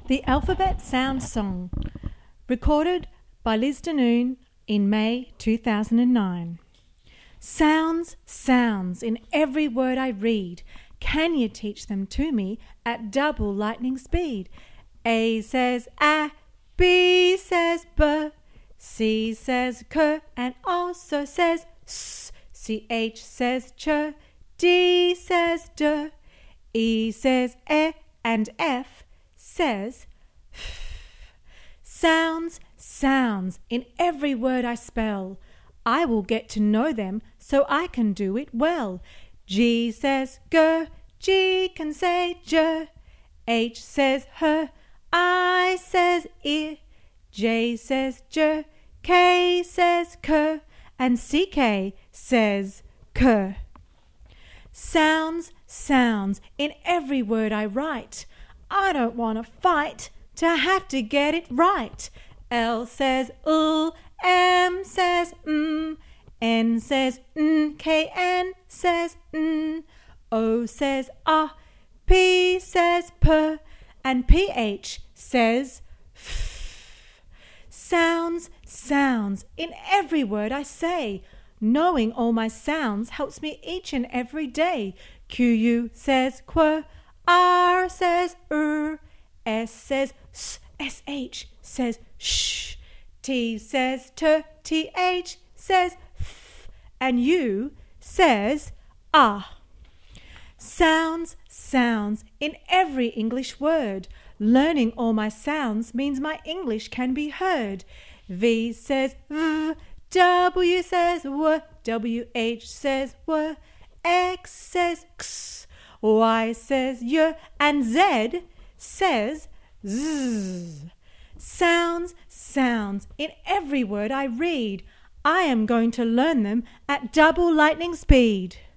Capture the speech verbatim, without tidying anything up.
The Alphabet Sound Song, recorded by Liz Danoon in May two thousand nine. Sounds, sounds in every word I read. Can you teach them to me at double lightning speed? A says A, B says B, C says K, and also says S. C H says Ch, D says D, E says E, and F says F. Sounds, sounds in every word I spell. I will get to know them so I can do it well. G says G, G can say J. H says H, I says I. J says J, K says K, and C K says K. Sounds, sounds in every word I write. I don't want to fight to have to get it right. L says L, M says M, N says N, K N says N, O says Ah, P says P, and P H says F. Sounds, sounds in every word I say. Knowing all my sounds helps me each and every day. Q U says Qu, R says R, S says S, S H says Sh, T says T, T H says Th, and U says Ah. Sounds, sounds in every English word. Learning all my sounds means my English can be heard. V says V, W says W, W H says W, X says X, Y says Y, and Z says Z. Sounds, sounds in every word I read. I am going to learn them at double lightning speed.